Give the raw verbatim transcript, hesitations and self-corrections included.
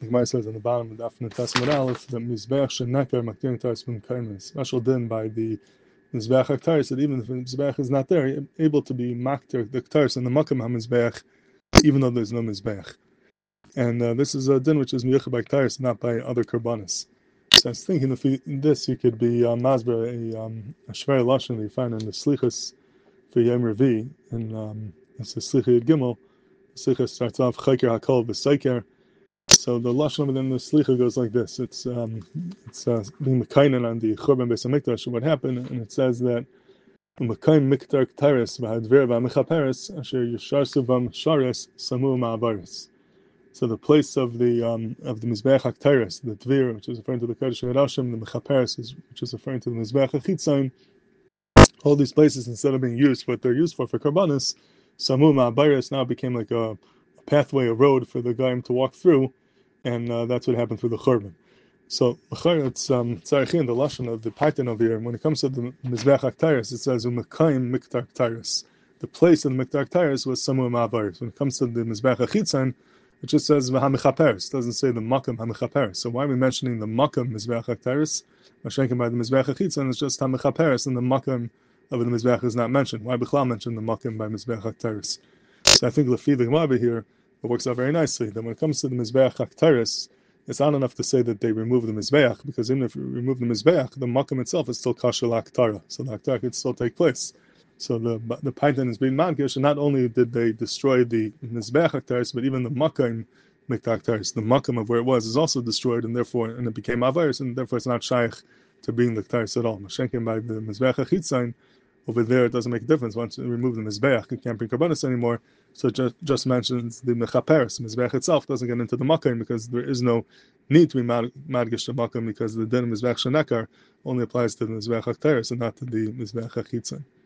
the Gemara says on the bottom of the Daf Testament Aleph that Mizbeach Sheneker Maktir Taris B'm Kaimen. Special din by the Mizbeach HaKtaris that even if the Mizbeach is not there, you're able to be Maktir the Ktaris in the Makam HaMizbeach, even though there's no Mizbeach. And uh, this is a din which is Miyucha by Ktaris, not by other Karbanis. So I was thinking if we, in this you could be uh, Masber, a, um, a Shver Lashon that you find in the Slichas for Yom Revi, and um, it's the Slicha Yud Gimel. The Slicha starts off Chayker HaKol B'Sayker. So the lashon within the slicha goes like this: It's um, it's uh, being mekaynen on the Churban Beis Hamikdash. What happened? And it says that mekayim miktar k'taris v'hadver v'amechaperes asher yishar suvam shares samu ma'avaris. So the place of the um, of the mizbeach haktaris, the dvir, which is referring to the kodesh v'rashim, the mechaperes, which is referring to the mizbeach hachitzayin. All these places, instead of being used for what they're used for for karbanis, samu ma'avaris now became like a, a pathway, a road for the guy to walk through. And uh, that's what happened through the Churban. So, it's um, Tzarichin, the lashon of the Paitan over here. When it comes to the Mizbeach HaKtaris, it says Umekayim Miktar Ktaris. The place of the Miktar Ktaris was Samu Ma'avaris. When it comes to the Mizbeach HaChitzan, it just says V'Hamechaperes. It doesn't say the Makam Hamechaperes. So why are we mentioning the Makam Mizbeach HaKtaris? Mashenkin by the Mizbeach HaChitzan is just Hamechaperes, and the Makam of the Mizbeach is not mentioned. Why Bichlal mention the Makam by Mizbeach HaKtaris? So I think Lefi the Gemara here, it works out very nicely. That when it comes to the Mizbeach HaKtaris, it's not enough to say that they remove the Mizbeach, because even if you remove the Mizbeach, the Makam itself is still Kasher L'Aktara. So the Aktara could still take place. So the the Paitan is being Madgish, and not only did they destroy the Mizbeach HaKtaris, but even the Makam Miktar Ktaris, the Makam of where it was, is also destroyed, and therefore, and it became Avaris, and therefore it's not Shaykh to being the Ktaris at all. Mashenkin by the Mizbeach HaChitzon, over there, it doesn't make a difference. Once you remove the Mizbeach, you can't bring Karbanis anymore. So it just, just mentions the Mechaperes. Mizbeach itself doesn't get into the Makam because there is no need to be Madgish to Makam, because the Din Mizbeach Shenekar only applies to the Mizbeach HaKtaris and not to the Mizbeach HaChitzon.